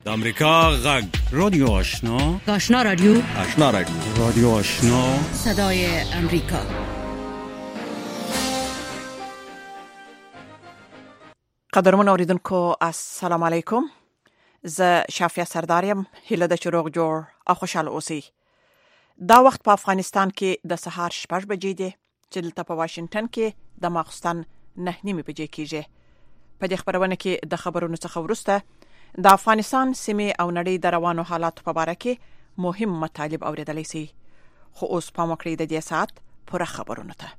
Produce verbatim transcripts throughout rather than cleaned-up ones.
د امریکا غږ رادیو آشنا آشنا رادیو آشنا رادیو رادیو آشنا صدای امریکا. قدرمن اوریدونکو السلام علیکم. زه شافیا سردارم. هیله د چروغ جوړ او خوشاله اوسئ. دا وخت په افغانستان کې د سهار شپږ بجې دي چې دلته په واشنگټن کې د ماخستن نه نیمې بجې کېږي. په دې خبرونه کې د خبرونو څخه وروسته د افغانستان سیمې او نړۍ د روانو حالاتو په اړه کې مهم مطالب اوریدلای شي. خو اوس پام وکړئ د دې ساعت پوره خبرونه ته.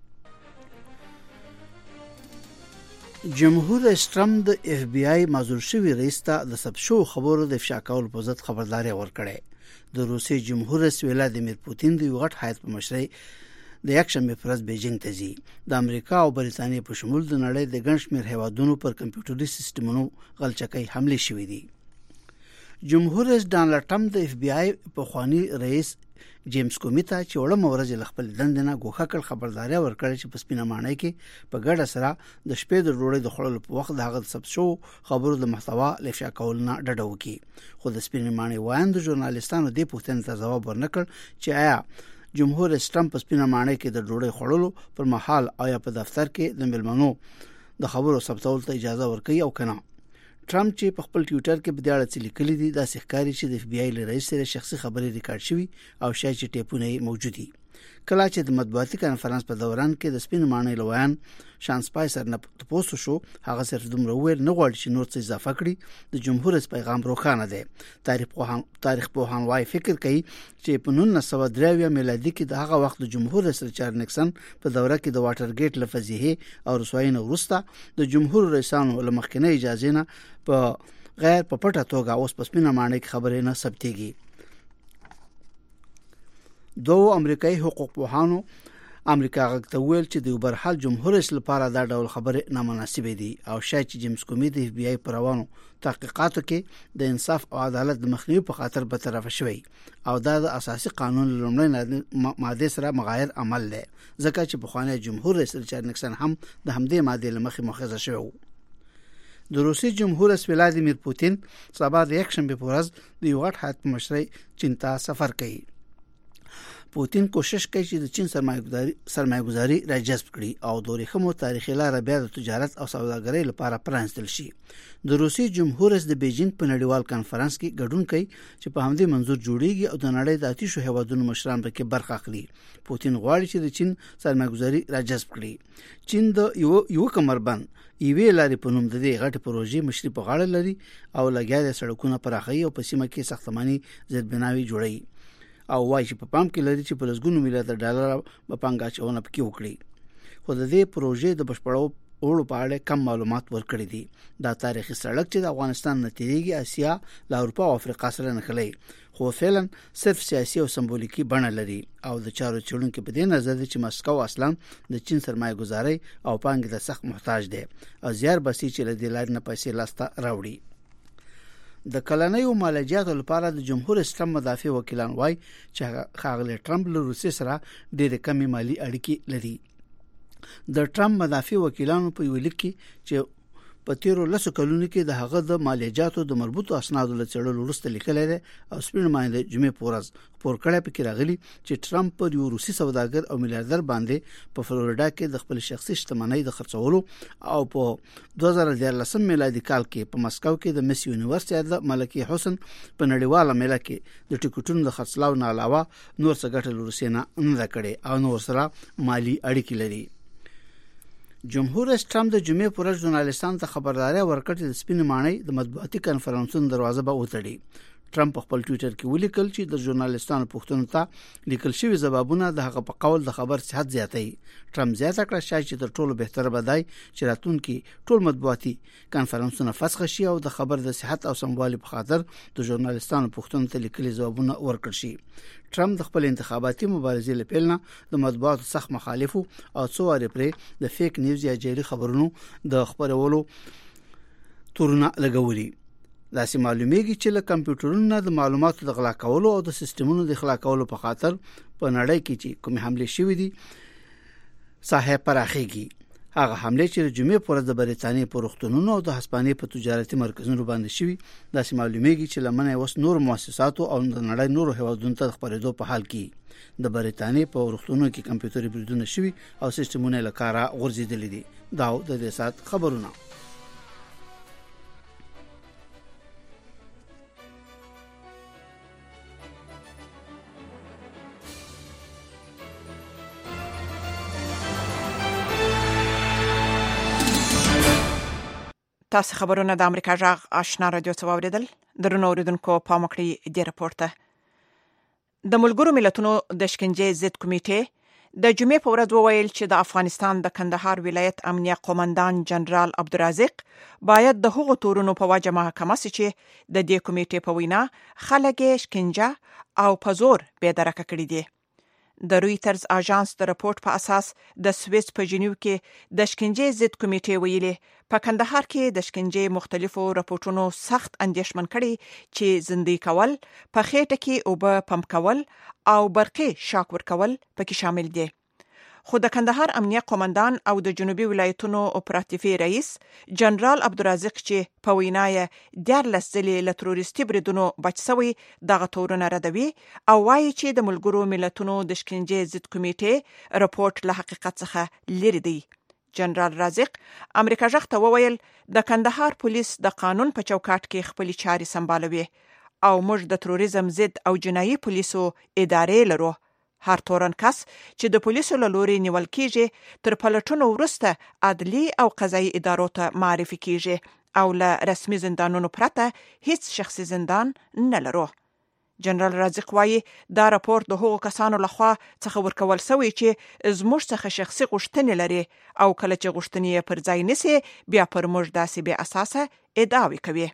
جمهور رئیس ټرمپ د اف بی آی معزول شوی رئیس ته د ثبت شو خبرو د افشا کولو په ضد خبرداري ورکړه. د روسي جمهور رئیس ولادیمیر پوتین د یو غټ هیات په مشرۍ د یکشنبه پر ورځ بیجینګ ته ځي. د امریکا او بریتانیا په شمول د نړۍ د ګڼ شمېر هیوادونو پر کمپیوټري سیستمونو غلچکۍ حمله شوې دي. جمهور رئیس ډانلډ ټرمپ د اف بی آی په خواني رئیس جیمز کومي ته چې وړه مورز ل خپل دندنه ګوښه کړ خبرداري ورکړه چې په سپینه مانۍ کې په ګډه سره د شپې د ډوړې د خړلو په وخت دغه ثبت شو خبرو د محتوا لفشا کولنه ډډه وکي. خو د سپینه مانۍ وایند ژورنالیستانو د پوښتنې ته ځواب ورنکړ چې آیا جمهور رئیس ټرمپ په سپینه مانۍ کې د ډوړې خړلو پر مهال آیا په دفتر کې د ملمنو د خبرو ثبتولو ته اجازه ورکړي او کنه. ټرمپ چې په خپل ټوئیټر کې په دې اړه څه لیکلي دي دا ښکاري چې د اف بی آی له رئیس سره شخصي خبرې ریکارډ شوي او شاید چې ټیپونه یې موجود دي. کله چې د مطبوعاتي کانفرنس په دوران کې د سپین مانۍ لویان شان سپایسر نه تاسو شو هغه صرف دومره ویل نه غواړي چې نور څه اضافه کړي. د جمهور رئیس پیغام روښانه دی. تاریخ پوهان تاریخ پوهان وايي فکر کوي چې په نولس سوه درې میلادي کې د هغه وخت د جمهور رئیس ریچارډ نیکسن په دوره کې د واټر ګیټ لفظیه او رسوایی نه وروسته د جمهور رئیسانو لمخکنه اجازه نه په غیر په پټه توګه اوس په سپینه مانۍ کې خبرې نه ثبتېږي. دوه امریکایي حقوق پوهانو امریکا غږ ته ویل چې د برحال جمهور رئیس لپاره دا ډول خبرې نامناسبه دي او شاید چې جیمز کومي د اف بی آی پر روانو تحقیقاتو کې د انصاف او عدالت د مخنیوي په خاطر به طرف شوی او دا د اساسي قانون لومړی ماده سره مغایر عمل دی ځکه چې په خوانه جمهور رئیس ریچارډ نیکسن هم د همدې ماده لمخې مؤاخذه شوی. د روسي جمهور رئیس ولادیمیر پوتین سبا د یکشنبه په ورځ د یو غټ هیات په مشرۍ چین ته سفر کوي. پوتین کوشش کوي چې د چین سرمایه‌ګذاري سرمایه‌ګذاري راجذب کړي او د ورېخمو تاریخي لار بیا د تجارت او سوداګرۍ لپاره پرانستل شي. د روسي جمهور رئیس د بیجینګ په نړیوال کانفرنس کې ګډون کوي چې په همدې منظور جوړیږي او د نړۍ د آتشو هیوادونو مشران پکې برخه اخلي. پوتین غواړي چې د چین سرمایه‌ګذاري راجذب کړي. چین د یو یو کمربند ایوی لاري په نوم د دې غټ پروژې مشري په غاړه لري او لګیا د سړکونو پراخي او په سیمه کې ساختماني زیربناوي جوړوي او وايي چې په پام کې لري چې په لسګونو میلیارډ ډالر په پانګاچونه پکې وکړي. خو د دې پروژې د بشپړو اورو په اړه کم معلومات ورکړي دي. دا تاریخي سړک چې د افغانستان نه تیریږي اسیا له اروپا او افریقا سره نښلي خو فعلا صرف سیاسي او سمبولیکي بڼه لري او د چارو چلونکو په دې نظر دي چې مسکو اصلا د چین سرمایه گذاري او پانګې د سخت محتاج دی او زیار بسي چې له دې لارې نه پیسې لاسته راوړي. د کلنیو مالیاتو لپاره د جمهور اسلام مدافع وکیلان وایي چې ښاغلی ټرمپ له روسیې سره ډېرې کمې مالی اړیکې لري. د ټرمپ مدافع وکیلانو په یو لیک کې چې په تیرو لسو کلونو کې د هغه د مالیاتو د مربوطو اسنادو له څېړلو وروسته لیکلی دی او سپین مانۍ د جمعې په ورځ خپور کړی پکې راغلي چې ټرمپ پر یو روسي سوداګر او میلیاردر باندې په فلوریډا کې د خپل شخصي شتمنۍ د خرڅولو او په دوه زره دیارلسم میلادي کال کې په مسکو کې د مس یونیورسيټي د ملکه حسن په نړیواله میله کې د ټیکټونو د خرڅلاو نه علاوه نور څه ګټه روسي نه نه کړي او نور سره مالی اړیکې لري. جمهور رئیس ټرمپ د جمعې پر ورځ ژورنالیستانو ته خبرداري ورکړه چې د سپین مانۍ د مطبوعاتي کانفرنسونو دروازه به وتړي. ټرمپ په خپل ټوئیټر کې ولیکل چې د ژورنالیستانو پوښتنو ته لیکل شوی ځوابونه د هغه په قول د خبر صحت زیاتوي. ټرمپ زیاته کړه شاید چې تر ټولو بهتره بدای چې راتلونکي ټول مطبوعاتي کانفرنسونه فسخ شي او د خبر د صحت او سموالي په خاطر د ژورنالیستانو پوښتنو ته لیکلي ځوابونه ورکړل شي. ټرمپ د خپل انتخاباتي مبارزې لپاره د مطبوعاتو سخت مخالفو او څو واره پرې د فیک نیوز یا جعلي خبرونو د خبرولو تورونه لګولي. داسې معلومیږي چې له کمپیوټرونو د معلوماتو د غلا کولو او د سیستمونو د اخلاق کولو په خاطر په نړۍ کې چې کوم حمله شوې دي ساحه پراخيږي. هغه حمله چې د جمعې پر ورځ د بریتانیا په روغتونونو او د هسپانیې په تجارتي مرکزونو باندې شوي داسې معلومیږي چې لمنه اوس نور مؤسساتو او د نړۍ نورو هیوادونو ته خبرېدو په حال کې د بریتانیا په روغتونونو کې کمپیوټري بریدونه شوي او سیستمونه له کاره غورځېدلي دي. دا د دې سات خبرونه. تاسو خبرونه د امریکا جغ آشنا رادیو څخه اوریدل. درنو اوریدونکو پام وکړئ د راپورته. د ملګرو ملتونو د شکنجې ضد کمیټې د جمعې په ورځ وویل چې د افغانستان د کندهار ولایت امنیه قومندان جنرال عبدالرزاق باید د هغو تورونو په وجه محاکمه شي چې د دې کمیټې په وینا خلک شکنجه او په زور بې درکه کړي دي. د رویټرز اژانس د راپورټ په اساس د سویس په جنیو کې د شکنجې ضد کمیټې ویلي په کندهار کې د شکنجې مختلفو راپورټونو سخت اندېښمن کړي چې زندۍ کول، په خېټه کې اوبه پمپ کول او برقي شاک ورکول پکې شامل دي. خو د کندهار امنیه قومندان او د جنوبي ولایتونو اپراتیفي رئیس جنرال عبدالرزاق چې په وینا یې دیارلس ځلې له تروریستي بریدونو بچ شوی دغه تورونه ردوي او وایي چې د ملګرو ملتونو د شکنجې ضد کمیټې راپورټ له حقیقت څخه لري دی. جنرال رازق امریکا جغ ته وویل د کندهار پولیس د قانون په چوکاټ کې خپل چاري سمبالوي او موږ د تروریزم ضد او جنایي پولیسو ادارې لرو. هر تورن کس چې د پولیسو له لوري نیول کیږي تر پلټونو وروسته عدلي او قضایي ادارو ته معرفي کیږي او له رسمي زندانونو پرته هیڅ شخصي زندان نه لرو. جنرال رازق وایي دا راپور د هغو کسانو لخوا څخه ورکول شوی چې زموږ څخه شخصي غوښتنې لري او کله چې غوښتنې یې پر ځای نسی بیا پر موږ داسې بې اساسه ادعاوې کوي.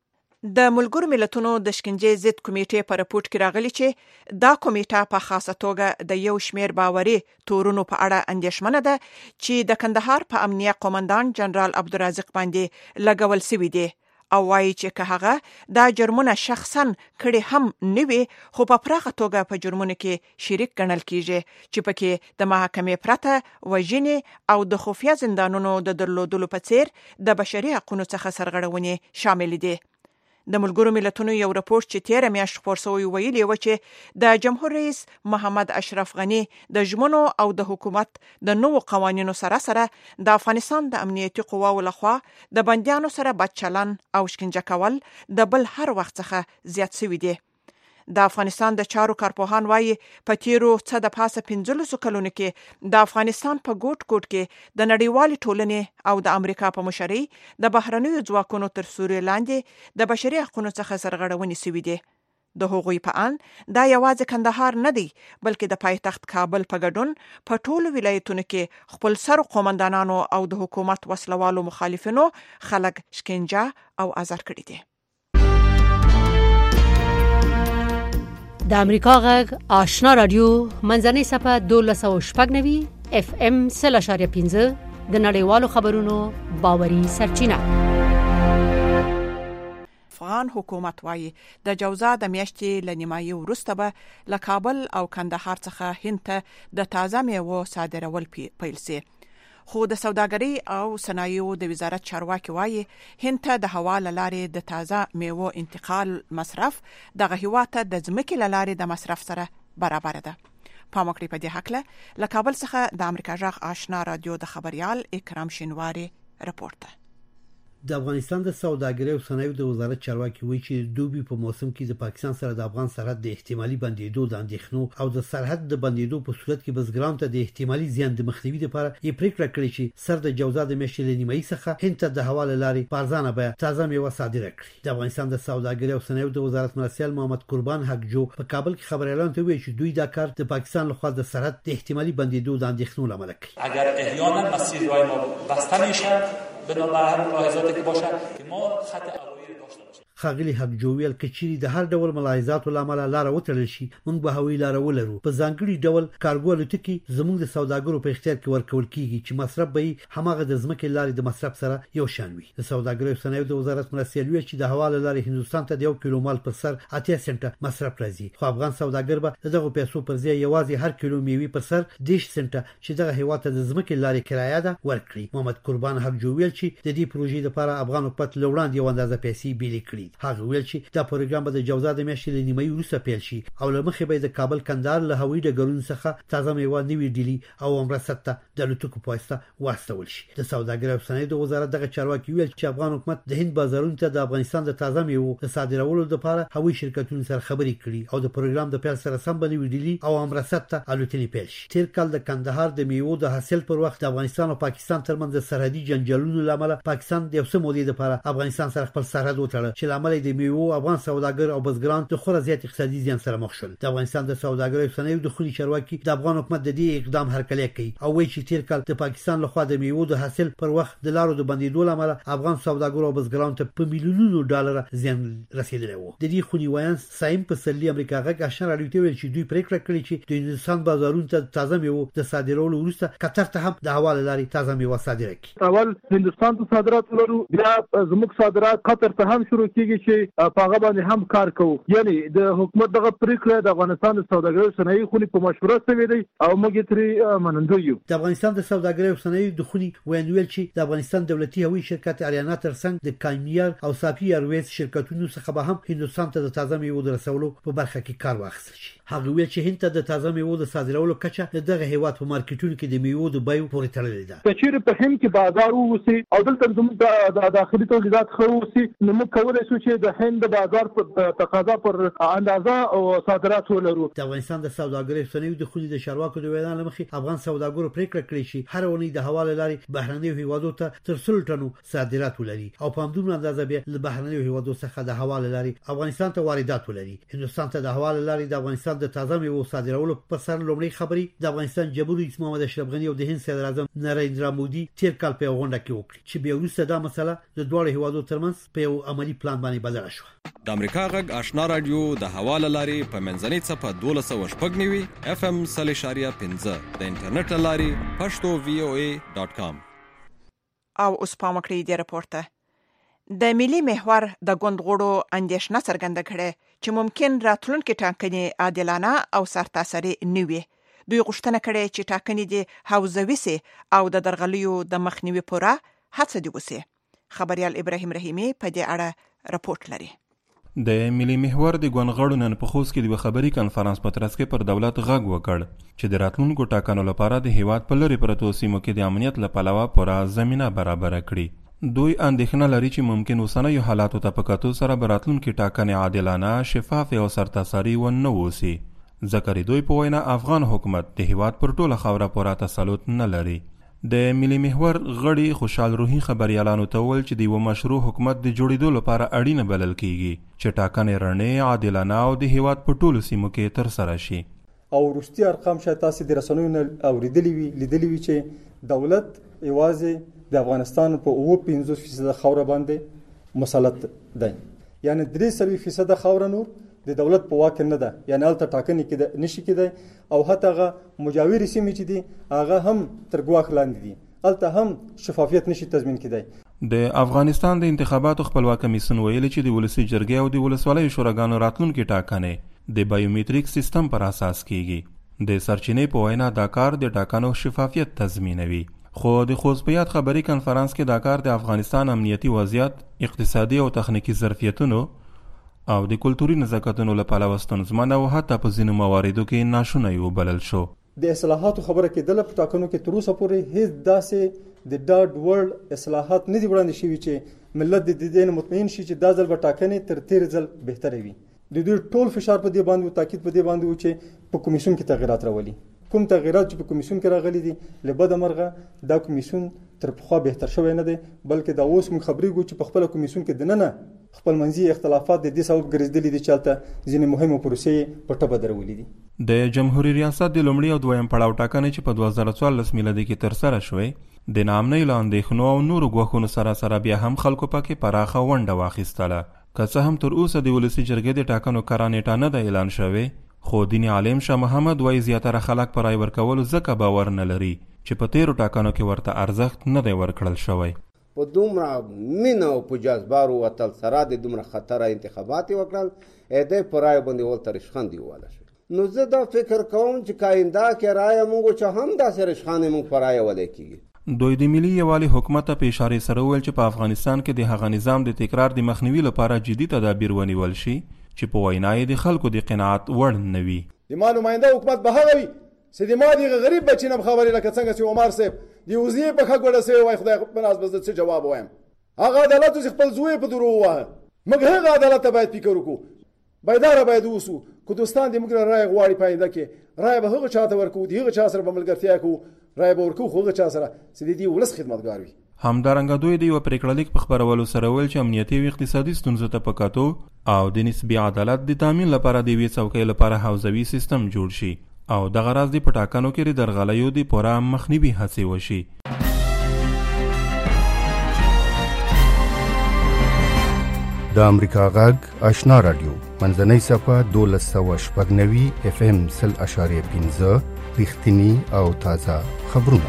د ملګرو ملتونو د شکنجې ضد کمیټې په راپورټ کې راغلي چې دا کمیټه په خاصه توګه د یو شمیر باوري تورونو په اړه اندېښمنه ده چې د کندهار په امنیه قومندان جنرال عبدالرزاق باندې لګول شوی دی او وایي چې که هغه دا جرمونه شخصا کړي هم نه وي خو په پراخه توګه په جرمونو کې شریک ګڼل کیږي چې پکې د محاکمې پرته وژنې او د خفیه زندانونو د درلودلو په څیر د بشري حقوقو څخه سرغړونې شامل دي. د ملګرو ملتونو یو راپورټ چې تیر میاشت خپور شوی ویلي و چې د جمهور رئیس محمد اشرف غنی د ژمنو او د حکومت د نوو قوانینو سره سره د افغانستان د امنیتي قواو لخوا د بندیانو سره بد چلن او شکنجه کول د بل هر وخت څخه زیات شوی دی. د افغانستان د چارو کارپوهان وایي په تیرو څه د پاسه پنځلسو کلونو کې د افغانستان په ګوټ ګوټ کې د نړیوالې ټولنې او د امریکا په مشرۍ د بهرنیو ځواکونو تر سوري لاندې د بشري حقوقو څخه سرغړونې شوې دي. د هغوی په ان دا یوازې کندهار نه دی بلکې د پایتخت کابل په ګډون په ټولو ولایتونو کې خپل سر قومندانانو او د حکومت وسلوالو مخالفینو خلک شکنجه او ازار کړي دي. د امریکا غږ آشنا رادیو منځنۍ صفحه دولس او شپږ نوي اف ام سل اشاریه پنځه د نړیوالو خبرونو باوري سرچینه. افغان حکومت وایي د جوزا د میاشتې له نیمایي وروسته به له کابل او کندهار څخه هند ته د تازه میوو صادرول پیل شي. خو د سوداګرۍ او صنایعو د وزارت چارواکي وایي هند ته د هوا له لارې د تازه میوو انتقال مصرف دغه هیواد ته د ځمکې له لارې د مصرف سره برابر ده. پام وکړئ په دې هکله له کابل څخه د امریکا جغ آشنا رادیو د خبريال اکرام شینواری راپورټ. د افغانستان د سوداګرۍ او صنایعو د وزارت چارواکي وایي چې دوبي په موسم کې د پاکستان سره د افغان سرحد د احتمالي بندیدو د اندېښنو او د سرحد د بندیدو په صورت کې بزګرانو ته د احتمالي زیان د مخنیوي لپاره یې پریکړه کړې چې سر د جوزا د میاشتې له نیمایي څخه هند ته د هوا له لارې په ارزانه بیه تازه میوه صادره کړي. د افغانستان د سوداګرۍ او صنایعو د وزارت مرستیال محمد قربان حقجو په کابل کې خبريالانو ته ویلي چې دوی دا کار د پاکستان لخوا د سرحد د احتمالي بندیدو د اندېښنو لامل کوي. اگر احیانا مسیر راه ما بسته میشه بنابر ملاحظاتی که باشه که ما خط اوایل داشته باشیم. خاغلی حق جوویل کچيري د هر ډول ملاحظات لامل لار وتړل شي موږ به هوی لار ولرو په ځانګړي ډول کارګو الوتکي زموږ د سوداګرو په اختیار کې ورکول کیږي چې مصرف به هماغه د ځمکې لارې د مصرف سره یو شان وي د سوداګرۍ صنایعو د وزارت مرستیال وی چې د حواله لارې هندستان ته د یو کیلو مال پر سر اتیا سنټه مصرف راځي خو افغان سوداګر به دغه پیسو پر ځای یوازې هر کیلو میوه پر سر دیش سنټه چې دغه هیواد ته د ځمکې لارې کرایه ده ورکړي محمد قربان حق جوویل چې د دې پروژې لپاره افغان حکومت لوړاند یو اندازه پیسې بیل کړي هغه ویل چې دا پروګرام به د جوزا د میاشتې له نیمه وروسته پیل شي او له مخې به د کابل کندهار له هوایي ډګرونو څخه تازه میوه نوي ډیلی او امرست ته د الوتکو پوسټه واستول شي د سوداګرۍ او صنایعو وزارت دغه چارواکي ویل چې افغان حکومت د هند بازارونو ته د افغانستان د تازه میوه د صادرولو لپاره هوایي شرکتونو سره خبرې کړي او د پروګرام د پیل سره سم بنوي ډیلی او امرست ته الوتنې پیل شي تیر کال د کندهار د میوه د حاصل پر وخت د افغانستان او پاکستان ترمنځ د سرحدي جنجالونو لامل پاکستان د یو څه مودې لپاره افغانستان سره خپل سرحد وتړل چې لامل د میوه افغان سوداګر او بزګران د خورا زیات اقتصادي زیان سره مخ شول د افغانستان د سوداګرۍ او صنایعو د خوني چارواکي د افغان حکومت د دې اقدام هرکلی کوي او وایي چې تیر کال د پاکستان لخوا د میوه د حاصل پر وخت د لارو د بندیدو لامل افغان سوداګرو او بزګرانو ته په میلیونونو ډالر زیان رسیدلی و د دې خوني وایان سایم په سرلی امریکا غږ آشنا راډیو ته ویل چې دوی پریکړه کړې چې د هندستان بازارونو ته تازه میوه د صادرولو وروسته قطر ته هم د حواله لارې تازه میوه صادره کړي اول هندستان ته صادرات لرو بیا زموږ صادرات قطر ته هم شروع کیږي چې په هغه باندې هم کار کوو یعنی د حکومت دغه پریکړه د افغانستان د سوداګرۍ او صنایعو خوني په مشوره شوې دی او موږ ترې منندوی یو د افغانستان د سوداګرۍ او صنایعو د خوني ویل چې د افغانستان دولتي هوایي شرکت اریانا ترڅنګ د کایمیر او صافي ایرویز شرکتونو څخه به هم هندستان ته د تازه میوه د رسولو په برخه کې کار واخیستل شي هغه ویل چې هند ته د تازه میوه د صادرولو کچه دغه هیواد په مارکیټونو کې د میوه د بیو پورې تړلې ده چې چیرې په هند کې بازار ووسی او دلته زموږ د داخلي تولیدات خو ووسی نو موږ کولای شو چې د هند بازار په تقاضا پر اندازه او صادرات ولرو د افغانستان د سوداګرۍ صنایعو د خوني د چارواکو د وینا لمخې افغان سوداګرو پریکړه کړې چې هر ونی د حواله لارې بهرنیو هیوادو ته تر سل ټنو صادرات ولري او په همدومره اندازه به له بهرنیو هیوادو څخه د حواله لارې افغانستان ته واردات ولري هندستان ته د حواله لارې د افغانستان د تازه میوه صادرولو پر سر لومړی خبري د افغانستان جمهوریت رئیس محمد اشرف غنی او د هند صدر اعظم نریندرا مودي تیر کال په غونډه کې وکړه چې بیا وروسته دا مسله د دوه هیوادو ترمنځ په یو عملی پلان باندې بدل شو د امریکا غږ آشنا رادیو د حواله لارې په منځنۍ صفه دولس سوه شپږ نوي اف ام صفر اشاریه پنځه د انټرنیټ لارې پښتو وی او ای ډاټ کام او اوس پام کړئ د راپورته د ملي محور د غونډغړو اندیشنه څرګنده کړې چې ممکن راتلونکي ټاکنې عادلانه او سرتاسري نه وي دوی غوښتنه کړې چې ټاکنې د حوزوي سي او د درغلیو د مخنیوي پوره هڅه دی وسی خبريال ابراهيم رحیمي په دې اړه راپورټ لري د ملي محور د غونغړو نن په خوست کې د خبري کانفرنس په ترڅ کې پر دولت غږ وکړ چې د راتلونکو ټاکنو لپاره د هیواد په لری پرتو سیمو کې د امنیت لپاره پوره زمينه برابر کړي دوی اندېښنه لري چې ممکن اوسنیو حالاتو ته په کتو سره براتلونکي ټاکنې عادلانه شفاف او سرتاسري و نه وسی ذکر دوی په وینا افغان حکومت د هیواد پر ټوله خوره پوره تسلط نه لري د ملي محور غړي خوشحال روحي خبريالانو ته ول چې د یو مشروع حکومت د جوړېدو لپاره اړینه بلل کیږي چې ټاکنې رڼې عادلانه او د هیواد په ټولو سیمو کې تر سره شي او وروستي ارقام شاید تاسو د رسنیو اوریدلي وي لیدلي وي چې دولت یوازې د افغانستان په اوه پنځوس فیصد خوره باندې مسلط دی یعنی درې سوي فیصد خوره نور د دولت په واک نه ده یعنی الته ټاکنې کې نشي کېدای او حتی هغه مجاوري سیمې چې دي هغه هم تر ګواښ لاندې دي الته هم شفافیت نشي تضمین کېدای د افغانستان د انتخاباتو خپلواک کمیسیون ویلي چې د ولسی جرګې او د ولسوالۍ شوراګانو راتلونکي ټاکنې د بایومټریک سیستم پر اساس کیږي د سرچینې په وینا دا کار د ټاکنو شفافیت تضمینوي خو د خوځپیات خبري کانفرنس کې دا کار د افغانستان امنیتي وضعیت اقتصادي او تخنیکی ظرفیتونو او د کلتوري نزاکتونو لپاره واستنځمنه او حتی په ځینو مواردو کې ناشونی وبلل شو د اصلاحاتو خبره کېدله په ټاکنو کې تر اوسه پورې هیڅ داسې د ډاډ وړ اصلاحات نه دي وړاندې شوي چې ملت د دې نه مطمئن شي چې دا ځل به ټاکنې تر تیر ځل بهتره وي د دوی ټول فشار په دې باندې او تاکید په دې باندې و چې په کمیسیون کې تغیرات راولي کوم تغیرات چې په کمیسیون کې راغلي دي له بده مرغه دا کمیسیون تر پخوا بهتر شوی نه دی بلکې دا اوس موږ خبرېږو چې په خپل کمیسیون کې دننه خپل منځي اختلافات د دې سبب ګرځېدلي دي چې هلته ځینې مهمو پروسې په ټپه درولې دي د جمهوریت ریاست د لومړي او دویم پړاو ټاکنې چې په دوه زره څوارلس میلادي کې ترسره شوې د ناامنۍ له اندېښنو او نورو ګواښونو سره سره بیا هم خلکو پکې پراخه ونډه واخیستله که څه هم تر اوسه د ولسي جرګې د ټاکنو کره نیټه نه ده اعلان شوې، خو دیني عالم شاه محمد وایي زیاتره خلک په رای ورکولو ځکه باور نه لري چې په تیرو ټاکنو کې ورته ارزښت نه دی ورکړل شوی. په دومره مینه او په جذبارو وتل سره د دومره خطره انتخابات وکړل، ا دې په رای باندې ولته رشخندي واله شو. نو زه دا فکر کوم چې کاینده کې رای موږ چې هم داسې رشخانې موږ په رای ولې کېږي. دوی د ملي یووالي حکومت په اشارې سره وویل چې په افغانستان کې د هغه نظام د تکرار د مخنیوي لپاره جدي تدابیر ونیول شي چې په وینا یې د خلکو د قناعت وړ نه وي. د ما نماینده حکومت به هغه وي چې د ما دغه غریب بچي نه خبرې لکه څنګه چې عمر صاحب د وزیر په ښه ګوډه سوی وای، خدای په ناز به څه جواب وایم. هغه عدالت چې خپل زوی په درو ووهه، موږ هغه عدالت ته باید فکر وکړو، بیداره باید اوسو. که دوستان دې موږ رای غواړي پاینده کې رای به هغه چا ته ورکوو، د هغه چا سره به ملګرتیا کوو، رای به ورکوو خو هغه چا سره چې د دې ولس خدمتګار وي. همدارنګه دوی د یوه پرېکړه لیک په خپرولو سره ویل چې امنیتي او اقتصادي ستونزو ته په کتو او د نسبي عدالت د تامین لپاره د یوې څوکۍ لپاره حوزوي سیستم جوړ شي او دغه راز د په ټاکنو کې د درغلیو د پوره مخنیوي هڅې وشي. د امریکا غږ آشنا رادیو منځنۍ صفحه دولس سوه شپږ نوي اف ام سل اشاریه پنځه رښتینی او تازه خبرونه.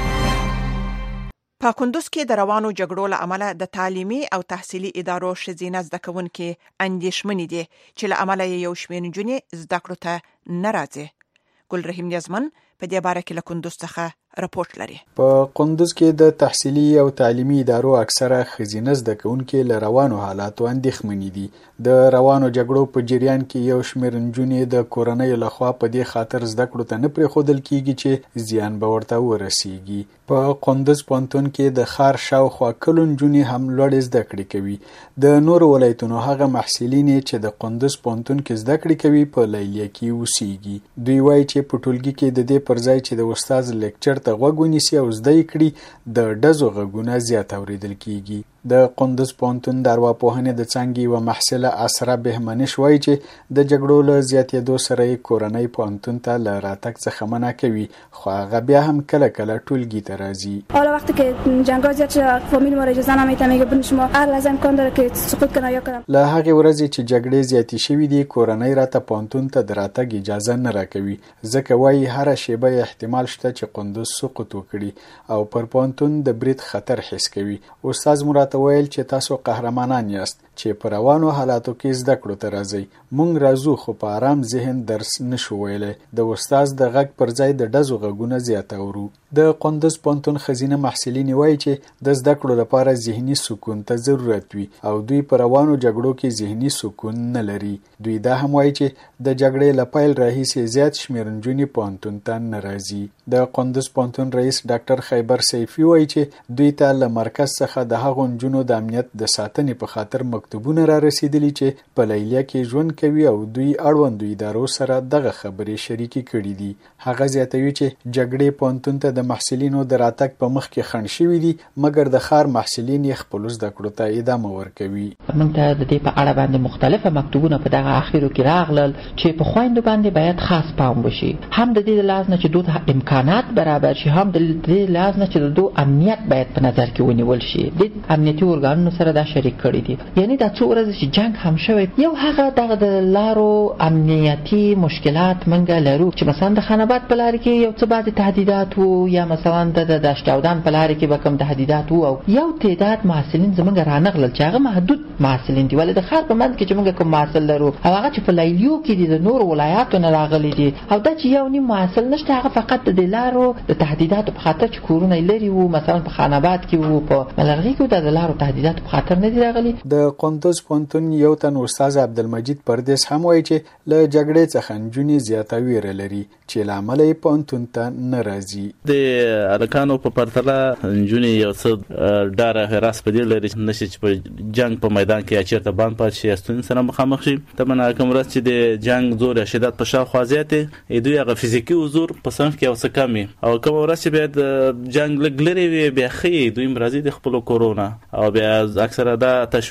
په کندوز کې د روانو جګړو له امله د تعلیمي او تحصیلي ادارو ښځینه زده کوونکي اندېښمنې دي چې له امله یې یو شمېر نجونې زده کړو ته نه راځي. ګل رحیم نیازمن په دې باره کې له کندوز څخه راپورټ لري. په کندوز کې د تحصیلي او تعلیمي ادارو اکثره ښځینه زده کوونکي له روانو حالاتو اندېښمنې دي. د روانو جګړو په جریان کې یو شمېر نجونې د کورنۍ لخوا په دې خاطر زده کړو ته نه پرېښودل کېږي چې زیان به ورته ورسیږي. په کندوز پوهنتون کې د ښار شاوخوا کلو نجونې هم لوړې زده کړې کوي. د نورو ولایتونو هغه محصلین چې د کندوز پوهنتون کې زده کړې کوي په لیلیه کې اوسېږي. دوی وایي چې په ټولګي کې د دې پر ځای چې د استاد لیکچر ته غوږ ونیسي او زده یې کړي، د ډزو غږونه زیات اورېدل کېږي. د کندوز پوهنتون د ارواپوهنې د څانګې یوه محصله اسرا بهمنش وایي چې د جګړو له زیاتېدو سره یې کورنۍ پوهنتون ته له راتګ څخه منع کوي، خو هغه بیا هم کله کله ټولګي ته راځي. حالا وقتی که جنگ‌ها زیاد شد فامیل ما را اجازه نمیده، میگه بن شما هر لحظه امکان داره که سقوط کنه یا کنه. له هغې ورځې چې جګړې زیاتې شوي دي کورنۍ راته پوهنتون ته د راتګ اجازه نه راکوي، ځکه وایي هره شیبه احتمال شته چې کندوز سقوط وکړي او پر پوهنتون د برید خطر حس کوي. استاد مو راته ویل چې تاسو قهرمانان یاست چې په روانو حالاتو کې زده کړو ته راځئ. مونږ راځو خو په آرام ذهن درس نشو ویلی. د استاد د غږ پر ځای د ډزو غږونه زیات اورو. د کندوز پوهنتون ښځینه محصلینې وایي چې د زده کړو لپاره ذهني سکون ته ضرورت وي او دوی په روانو جګړو کې ذهني سکون نه لري. دوی دا هم وایي چې د جګړې له پیل راهیسې زیات شمېر نجونې پوهنتون ته نه راځي. د کندوز پوهنتون رئیس ډاکټر خیبر سیفي وایي چې دوی ته له مرکز څخه د هغو نجونو د امنیت د ساتنې په خاطر مکتوبونه را رسیدلي چې په لیلیه کې ژوند کوي او دوی اړوندو ادارو سره دغه خبرې شریکې کړي دي. هغه زیاتوي چې جګړې پوهنتون ته د محصلینو د راتګ په مخ کې خنډ شوي دي، مګر د ښار محصلین یې خپلو زده کړو ته ادامه ورکوي. موږ ته د دې په اړه باندې مختلفه مکتوبونه په دغه اخیرو کې راغلل چې په خویندو باندې باید خاص پام وشي، هم د دې لحاظ نه چې دوی امکانات برابر شي، هم د دې لحاظ نه چې د دوی امنیت باید په نظر کې ونیول شي. د امنیتي ارګانونو سره دا شریک کړي دي. یعنی دا څو ورځې چې جنگ هم شوی، یو هغه دغه د لارو امنیتي مشکلات منګه لرو چې مثلا د خاناباد په لار کې یو څه بعضې تهدیدات وو، یا مثلا د دشت اودان په لار کې به کوم تهدیدات وو، او یو تعداد محصلین زموږ رانغلل چې هغه محدود محصلین دي، ولې د ښار په منځ کې چې موږ کوم محصل لرو او هغه چې په لیلیو کې دي د نورو ولایاتو نه راغلي دي، او دا چې یو نیم محصل نشته، هغه فقط د دې لارو د تهدیداتو په خاطر چې کورونه یې لرې وو، مثلا په خاناباد کې وو، په ملرغي کې د لارو تهدیداتو په خاطر نه دي راغلي. د کندوز پوهنتون یو تن استاد عبدالمجید پردیس هم وایي چې له جګړې څخه نجونې زیاته ویره لري چې له امله یې پوهنتون ته نه راځي. د هلکانو په پرتله نجونې یو څه ډاره حراس په دې لري چې نشي چې په جنګ په میدان کې یا چېرته بند پاتې شي یا ستونزې سره مخامخ شي. طبعا کوم ورځ چې د جنګ زور یا شدت په شاوخوا زیات دی، دوی هغه فزیکي حضور په صنف کې یو څه کم وي، او کوم ورځ چې بیا د جنګ لږ لرې وي بیا ښه دوی هم راځي د خپلو کورونو، او بیا اکثره دا تشویش و دا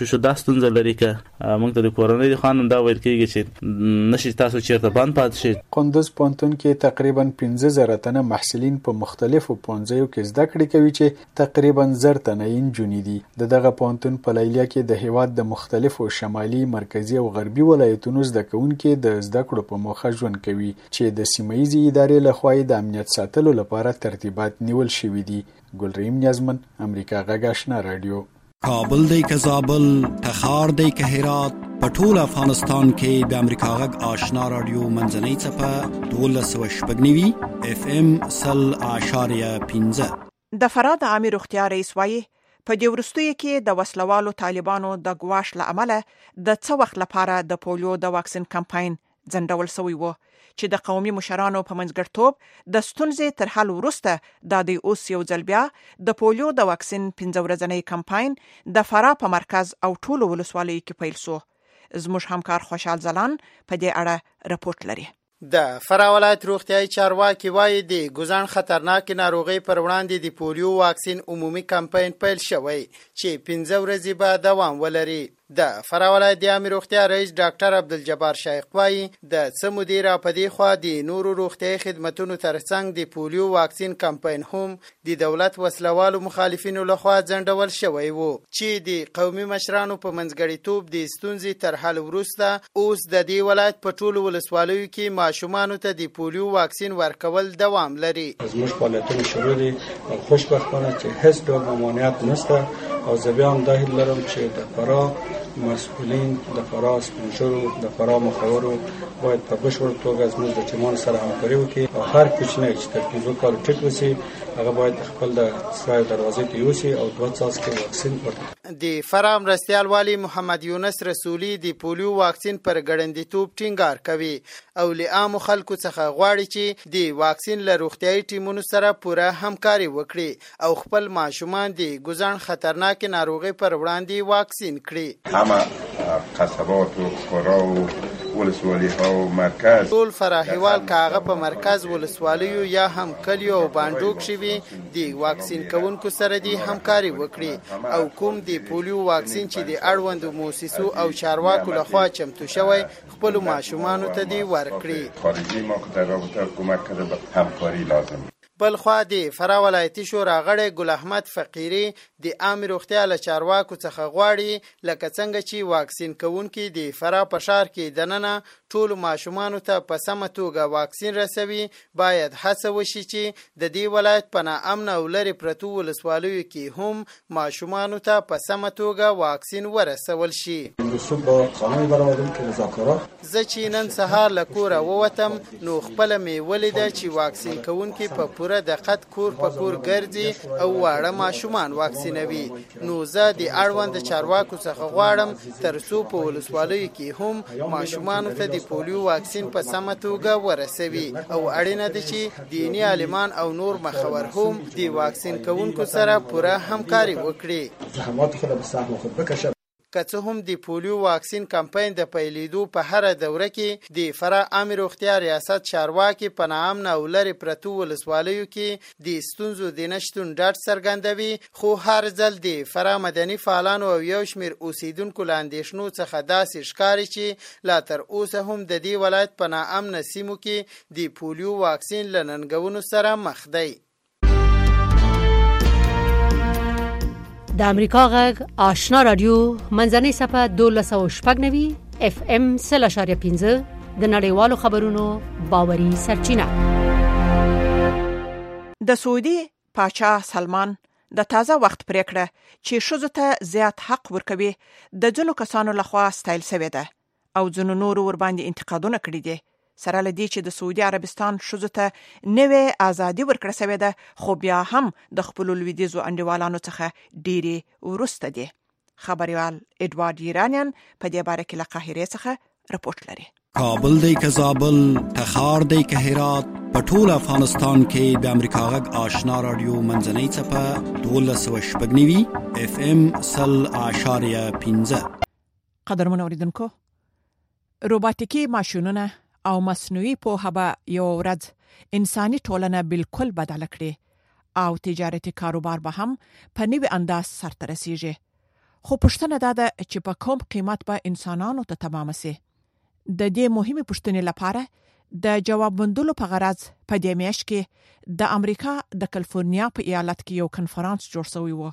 ستونزه لري که موږ ته د کورنۍ د خانم دا ویل کېږي چې نشي تاسو چیرته بند پاتې شئ. قندوز پوهنتون کې تقریبا پنځه زره تنه محصلین په مختلفو پوهنځیو کې زده کړې کوي چې تقریبا زر تنه یې نجونې دي. د دغه پوهنتون په لیلیه کې د هیواد د مختلفو شمالي، مرکزي او غربي ولایتونو زده کوونکي د زده کړو په موخه ژوند کوي چې د سیمه ییزې ادارې لخوا د امنیت ساتلو لپاره ترتیبات نیول شوي دي. ګلریم نیازمن، امریکا غږ آشنا رادیو. کابل دی که زابل، تخار دی که هرات، په ټول افغانستان کې د امریکا غږ آشنا رادیو منځنۍ څپه دولس سوه شپږ نوي اف ام سل اعشاریه پنځه. د فراه د عامې روغتیا رئیس وایي په دې وروستیو کې د وسلوالو طالبانو د ګواښ له امله د څه وخت لپاره د پولیو د واکسین کمپاین ځنډول شوی و چې د قومي مشرانو په منځګړیتوب د ستونزې تر حل وروسته د دې اوس یو ځل بیا د پولیو د واکسین پنځه ورځنی کمپاین د فراه په مرکز او ټولو ولسوالیو کې پیل شو. زموږ همکار خوشحال ځلان په دې اړه رپورټ لري. د فراه ولایت روغتیايي چارواکي وایي د ګوزن خطرناک ناروغي پر وړاندې د پولیو واکسین عمومي کمپاین پیل شوی چې پنځه ورځې به دوام ولري. د فراه ولایت د عامې روغتیا رئیس ډاکټر عبدالجبار شیخ وایي د څه مودې را په دې خوا د نورو روغتیايي خدمتونو ترڅنګ د پولیو واکسین کمپاین هم د دولت وسلوالو مخالفینو لخوا ځنډول شوی و چې د قومي مشرانو په منځګړیتوب د ستونزې تر حل وروسته اوس د دې ولایت په ټولو ولسوالیو کې ماشومانو ته د پولیو واکسین ورکول دوام لري. زموږ فعالیتونه شروع دي او خوشبختانه چې هیڅ ډول ممانعت نشته او زه بیا هم دا هیله لرم چې د فراه مسؤلین، د فراه سپینږیرو، د فراه مخورو باید په بشپړ توګه زموږ د ټیمانو سره همکاري وکړي او هر کوچنی چې تر پنځو کالو ټیټ وسي هغه باید خپل د سرای دروازې ته یوسي او دوه څاڅکي واکسین ورکړي. د فراه مرستیال والی محمد یونس رسولي د پولیو واکسین پر ګړندیتوب ټینګار کوي او له عامو خلکو څخه غواړي چې د واکسین له روغتیايي ټیمونو سره پوره همکاري وکړي او خپل ماشومان د ګوزن خطرناک ناروغي پر وړاندې واکسین کړي. همه قصبات و قرا و ولسوالی ها و مرکز ټول فراهیوال کاغه په مرکز ولسوالیو یا هم کلیو او باندوک شوي د واکسین کوونکو سره دی همکاري وکړي او کوم د پولیو واکسین چې د اړوندو موسسو او چارواکو لخوا چمتو شوی خپل ماشومانو ته دی ورکړي. خارجي ما که در رابطه کمک کرده به همکاری لازم. بلخوا د فراه ولایتي شورا غړی ګل احمد فقیری د عامې روغتیا له چارواکو څخه غواړي لکه څنګه چې واکسین کوونکي د فراه په ښار کې دننه ټولو ماشومانو ته په سمه توګه واکسین رسوي باید هڅه وشي چې د دې ولایت په ناامنه او لرې پرتو ولسوالیو کې هم ماشومانو ته په سمه توګه واکسین ورسول شي. زه چې نن سهار له کوره ووتم نو خپله مې ولیده چې واکسین کوونکي په پوره دقت کور په کور ګرځي او واړه ماشومان واکسینوي. نو زه د اړوند چارواکو څخه غواړم تر څو په ولسوالیو کې هم ماشومانو ته د پولیو واکسین په سمه توګه ورسوي او اړینه ده چې دیني عالمان او نور مخور هم د واکسین کوونکو سره پوره همکاري وکړي. زحمات خود به سهم خود بکشه. که څه هم د پولیو واکسین کمپاین د پیلېدو په هره دوره کې د فراه عامې روغتیا ریاست چارواکي په ناامنه او لرې پرتو ولسوالیو کې د ستونزو د نشتون ډاډ څرګندوي خو هر ځل د فراه مدني فعالانو او یو شمېر اوسیدونکو له اندېښنو څخه داسې ښکاري چې لا تر اوسه هم د دې ولایت په ناامنه سیمو کې د پولیو واکسین له ننګونو سره مخ دی. د امریکا غږ آشنا رادیو منځنۍ صفه دولس سوه شپږ نوي اف ام سل اعشاریه پنځه د نړیوالو خبرونو باوري سرچینه. د سعودي پاچا سلمان د تازه وخت پریکړه چې ښځو ته زیات حق ورکوي د ځینو کسانو لخوا ستایل شوې ده او ځینو نورو ورباندې انتقادونه کړي دي. سره لدی چې د سعودي عربستان ښځو ته نوې ازادي ورکړه شوې ده خو بیا هم د خپل لویدیځو انډیوالانو څخه ډېری ورسته دي. خبريال ادوارد ایرانیان په دې باره کې له قاهرې څخه رپورټ لري. کابل دی که زابل، تخار دی که هرات، په ټول افغانستان کې د امریکا غږ آشنا رادیو منځنۍ څپه دولس سوه شپږ نوي اف ام سل اعشاریه پنځه. قدرمن اوریدونکو، روباټیکي ماشینونه او مصنوعي پوهه به یو ورځ انساني ټولنه بالکل بدله کړي او تجارتي کاروبار به هم په نوي انداز سرته رسیږي. خو پوښتنه دا ده چې په کوم قیمت به انسانانو ته تمام سي. د دې مهمه پوښتنې لپاره د جواب موندلو په غرض په دې میاشت کې د امریکا د کالیفورنیا په ایالت کې یو کنفرانس جوړ شوی و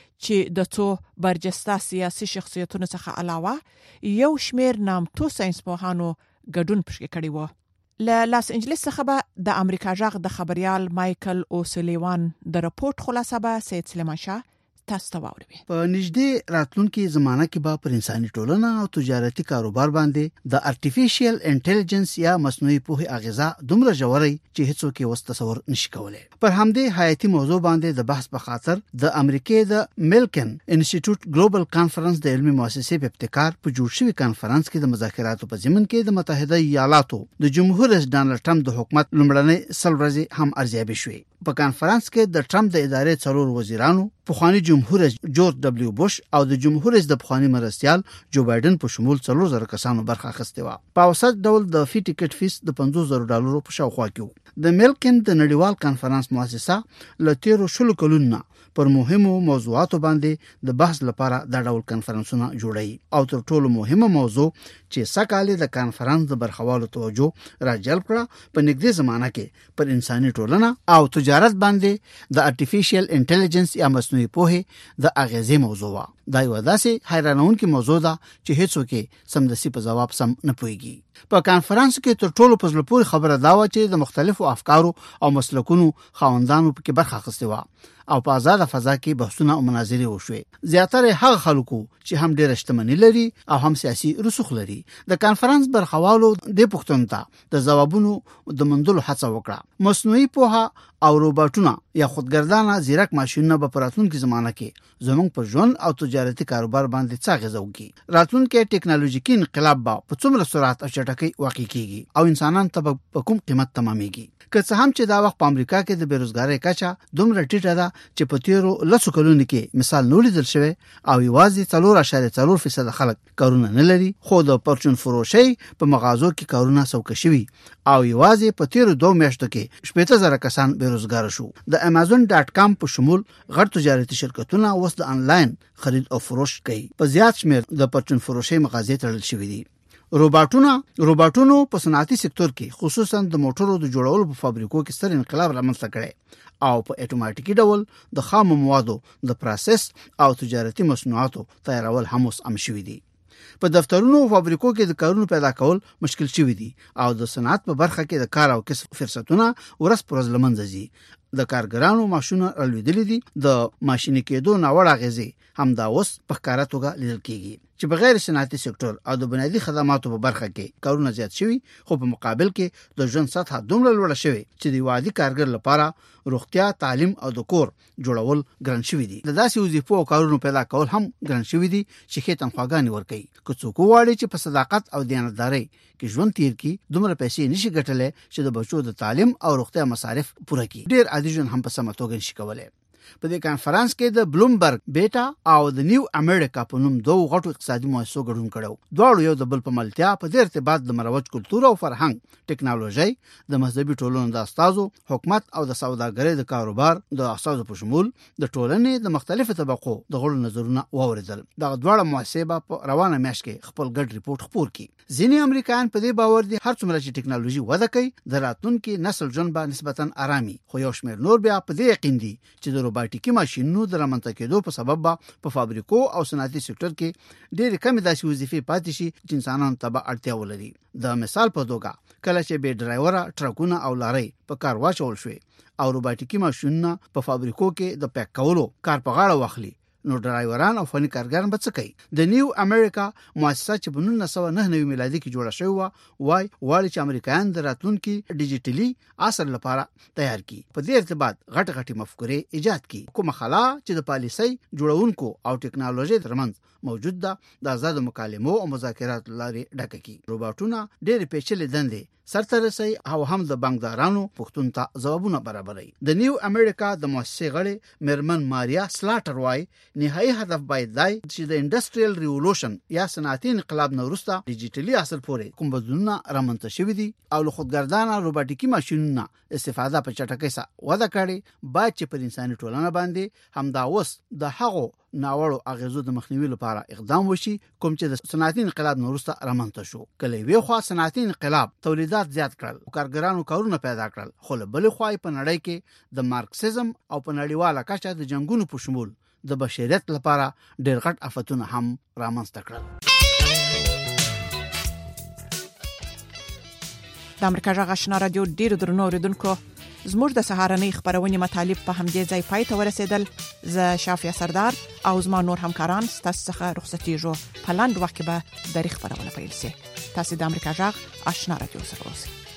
چې د څو برجسته سیاسي شخصیتونو څخه علاوه یو شمیر نامتو ساينسپوهانو ګډون پکې کړی و. له لاس انجلس څخه به د امریکا ژغ د خبريال مايكل او سليوان د راپورټ خلاصه به سید سلیمان شاه تاسو ته واوروي. په نږدې راتلونکي زمانہ کې به پر انساني ټولنه او تجارتي کاروبار باندې د ارتفیشل انټيليجنس یا مصنوعي پوهه اغیزه دومره ژوري چې هیڅوک یې وس تصور نشي کولای. پر همدې حیاتي موضوع باندې د بحث په خاطر د امریکای د ملکن انسټیټیوټ ګلوبل کانفرنس د علمي مؤسسې په ابتکار په جوړ شوی کانفرنس کې د مذاکراتو په ضمن کې د متحده ایالاتو د جمهور رئیس ډانلډ ټرمپ د حکومت لومړنۍ سلورځي هم ارزیابي شوې. په کانفرنس کې د ټرمپ د ادارې څلور وزیرانو، پخوانی جمهور رئیس جورج دبلیو بوش او د جمهور رئیس د پخوانی مرستيال جو بایدن په شمول څلور زره کسانو برخه اخیسته و. په اوسط ډول د فی ټیکټ فیس د پنځوس زره ډالرو په شاوخوا کې و. د ملکن د نړیوال کانفرنس مؤسسه له تیرو شلو کلونو پر مهمو موضوعاتو باندې د بحث لپاره د ډول کانفرنسونه جوړي او تر ټولو مهمه موضوع چې سکهاله د کانفرنس د برخوالو توجه راجلب کړه په نږدې زمانہ کې پر انساني ټولنه او تجارت باندې د ارتفیشل انټيليجنس یا مصنوعي پوهه د اغیزې موضوع و. دا یو داسې حیرانونکې موضوع ده چې هیڅوک سمدسي په جواب سم نه پويږي. په کانفرنس کې تر ټولو په زړه پورې خبره دا و چې د مختلفو افکارو او مسلکونو خاوندانو په کې برخه اخیسته و او په آزاد فضا کې بحثونه او مناظرې وشوې. زیاتره هغه خلکو چې هم ډېر شتمني لري او هم سیاسي رسوخ لري د کانفرنس برخوالو د پښتون ته د جوابونو د مندلو هڅه وکړه. مصنوعي پوهه او روباټونه یا خودګردانه زیرک ماشینونه په راتلونکي زمانہ کې زموږ په ژوند او تجارتي کاروبار باندې څه اغیزه وکړي. راتلونکي ټکنالوژیکي انقلاب به په څومره سرعت او چټکۍ واقع کیږي او انسانان ته په کوم قیمت تمامېږي. که څه هم چې دا وخت په امریکا کې د بیروزګاری کچه دومره ټیټه ده چې په تیرو لسو کلونو کې مثال نو لیدل شوی او یوازې څلور اعشاریه څلور فیصد خلک کارونه نه لري، خو د پرچون فروشي په مغازو کې کارونه سوق شوي او یوازې په تیرو دوه میاشتو کې شپږ زره کسان بیروزګار شو. د امازون ډاټ کام په شمول غټ تجارتي شرکتونه اوس د انلاین خرید او فروش کوي. په زیات شمیر د پرچون فروشي مغازې تړل شوی دي. روباټونه روباټونو په صنعتي سکتور کې خصوصا د موټرو د جوړولو په فابریکو کې ستر انقلاب رامنځته کړي او په اتوماتیکي ډول د خام موادو د پروسس او تجارتي مصنوعاتو تیارول هم اوس ام شوي دي. په دفترونو او فابریکو کې د کارونو پیدا کول مشکل شوي دي او د صنعت په برخه کې د کار او کسب فرصتونه ورځ پر ورځ لمنځه ځي. د کارګرانو ماشونه الویدلې دي. د ماشیني کېدو ناوړه غزي هم دا اوس په ښکارا توګه لیدل کیږي چې بغیر صنعتي سکتور او د بنیادی خدماتو په برخه کې کارونه زیات شوي، خو په مقابل کې د ژوند سطح دومره لوړه شوې چې د وادي کارګر لپاره روغتیا، تعلیم او د کور جوړول ګران شوي دي. د داسې وظیفو او کارونو پیدا کول هم ګران شوي دي چې ښه تنخواګانې ورکوي. که څوک وغواړي چې په صداقت او دیانتدارۍ کې ژوند تیر کړي، دومره پیسې نشي ګټلای چې د بچو د تعلیم او روغتیا مصارف پوره کړي. ډېر عادي ژوند هم په سمه توګه نشي کولای. په دې کانفرنس کې د بلومبرګ بیٹا او د نیو امریکا په نوم دوه غټو اقتصادي مؤسسو ګډون کړو. دواړو یو د بل په ملتیا په دې ارتباط د مروج کلتور او فرهنګ، ټکنالوژي، د مذهبي ټولنو د استادو، حکومت او د سوداګرۍ د کاروبار د استادو په شمول د ټولنې د مختلفو طبقو د غړو نظرونه واوریدل. دا دواړه مؤسسې په روانه میاشت کې خپل ګډ ریپورت خپور کړي. ځینې امریکایان په دې باور دي هر څومره چې ټکنالوژي وده کوي د راتلونکي نسل ژوند به نسبتا آرامي، خو یو شمېر نور بیا په دې یقین دي چې د روباټیکي ماشینونو د رامنځته کېدو په سبب په فابریکو او صنعتي سکتور کې ډېرې کمې داسې وظیفې پاتې شي چې انسانانو ته به اړتیا ولري. د مثال په توګه کله چې بې ډرایوره ټرکونه او لارۍ په کار واچول شوې او روباټیکي ماشینونه په فابریکو کې د پیک کولو کار په غاړه واخلي، نو ډرایوران او فني کارګران به څه کوي؟ د نیو امریکا مؤسسه چې په نولس سوه نهه نوي میلادي کې جوړه شوې وه، وایي غواړي چې امریکایان د راتلونکي ډیجیټلي عصر لپاره تیار کړي. په دې ارتباط غټ غټې مفکورې ایجاد کړي. کومه خلا چې د پالیسۍ جوړونکو او ټکنالوژي ترمنځ موجود ده د آزاد مکالمو او مذاکراتو لارې ډکه کړي. روباټونه ډېرې پیچلې دندې سرته رسي او هم د بانکدارانو پښتون ته ځوابونه برابري. د نیو امریکا د مؤسسې غړي میرمن ماریا سلاټر وايي نهایي هدف باید دی چې د انډستریال ریولوشن یا صنعتي انقلاب نه وروسته ډیجیټلي عصر پورې کوم بدلونونه رامنځته شوي دي او له خودګردانه روباټیکي ماشینونو استفاده په چټکۍ سره وده کړي باید چې پر انساني ټولنه باندې همدا اوس د هغو ناوړو اغیزو د مخنیوي لپاره اقدام وشي کوم چې د صنعتي انقلاب وروسته رامنځته شو. کله وی خو صنعتي انقلاب تولیدات زیات کړل او کارګرانو کارونه پیدا کړل، خو بل خو په نړۍ کې د مارکسیزم او په نړیواله کچه د جنگونو په شمول د بشریت لپاره ډېر غټ آفتونه هم رامنځته کړل. د امریکا غږ آشنا رادیو ډیرو درنو اوریدونکو، زموږ د سهارنۍ خبرونې مطالب په همدې ځای پای ته ورسېدل. زه شافیا سردار او زما نور همکاران ستاسو څخه رخصتېږو. په لاندې وخت کې به د خبرونه پیل شي. تاسو د امریکا غږ آشنا رادیو سره اوسئ.